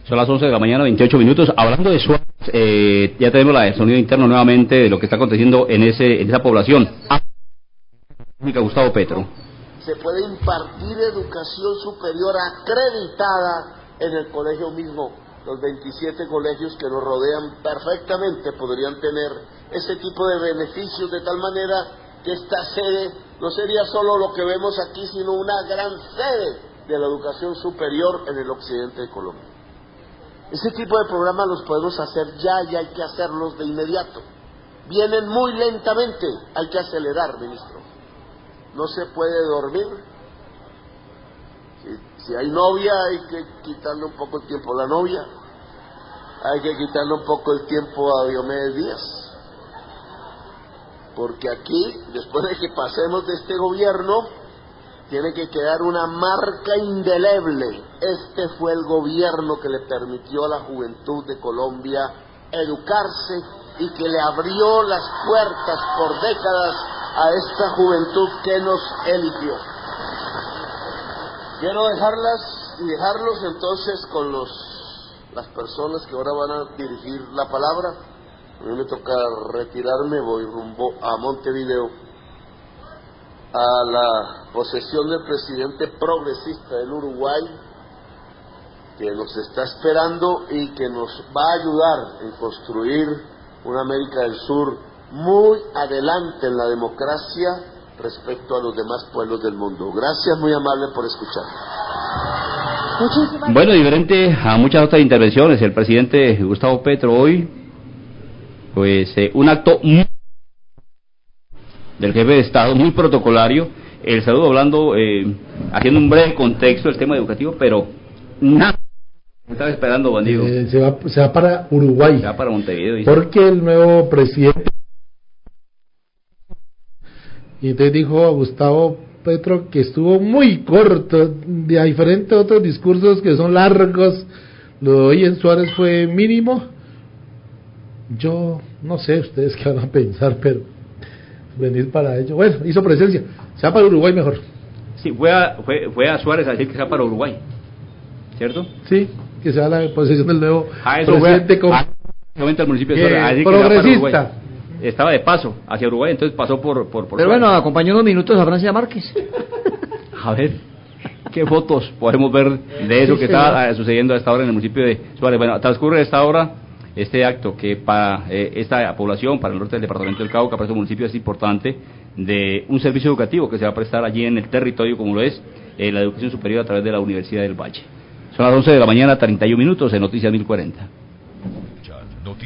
Son las 11 de la mañana, 28 minutos. Hablando de Suárez, ya tenemos el sonido interno nuevamente de lo que está aconteciendo en esa población. Gustavo Petro. Se puede impartir educación superior acreditada en el colegio mismo. Los 27 colegios que nos rodean perfectamente podrían tener ese tipo de beneficios, de tal manera que esta sede no sería solo lo que vemos aquí, sino una gran sede de la educación superior en el occidente de Colombia. Ese tipo de programas los podemos hacer ya y hay que hacerlos de inmediato. Vienen muy lentamente, hay que acelerar, ministro. No se puede dormir. Si hay novia, hay que quitarle un poco el tiempo a la novia. Hay que quitarle un poco el tiempo a Diomedes Díaz. Porque aquí, después de que pasemos de este gobierno, tiene que quedar una marca indeleble. Este fue el gobierno que le permitió a la juventud de Colombia educarse y que le abrió las puertas por décadas a esta juventud que nos eligió. Quiero dejarlos entonces con las personas que ahora van a dirigir la palabra. A mí me toca retirarme, voy rumbo a Montevideo, a la posesión del presidente progresista del Uruguay, que nos está esperando y que nos va a ayudar en construir una América del Sur muy adelante en la democracia respecto a los demás pueblos del mundo. Gracias, muy amable por escuchar. Bueno, diferente a muchas otras intervenciones, el presidente Gustavo Petro hoy, pues un acto del jefe de Estado muy protocolario, el saludo hablando, haciendo un breve contexto del tema educativo, pero nada. Estaba esperando, bandido. Se va para Uruguay. Se va para Montevideo. Dice. Porque el nuevo presidente. Y entonces dijo a Gustavo Petro que estuvo muy corto, a diferente de otros discursos que son largos. Lo de hoy en Suárez fue mínimo. Yo no sé ustedes qué van a pensar, pero venir para ello. Bueno, hizo presencia. Se va para Uruguay mejor. Sí, fue a Suárez a decir que se va para Uruguay. ¿Cierto? Sí, que sea la posesión del nuevo presidente al municipio de Suárez, progresista. Estaba de paso hacia Uruguay, entonces pasó por Pero Suárez. Bueno, acompañó unos minutos a Francia Márquez. A ver, ¿qué fotos podemos ver de eso que está sucediendo a esta hora en el municipio de Suárez? Bueno, transcurre a esta hora este acto que para esta población, para el norte del departamento del Cauca, para este municipio es importante, de un servicio educativo que se va a prestar allí en el territorio, como lo es la educación superior a través de la Universidad del Valle. Son las 11 de la mañana, 31 minutos en Noticias 1040.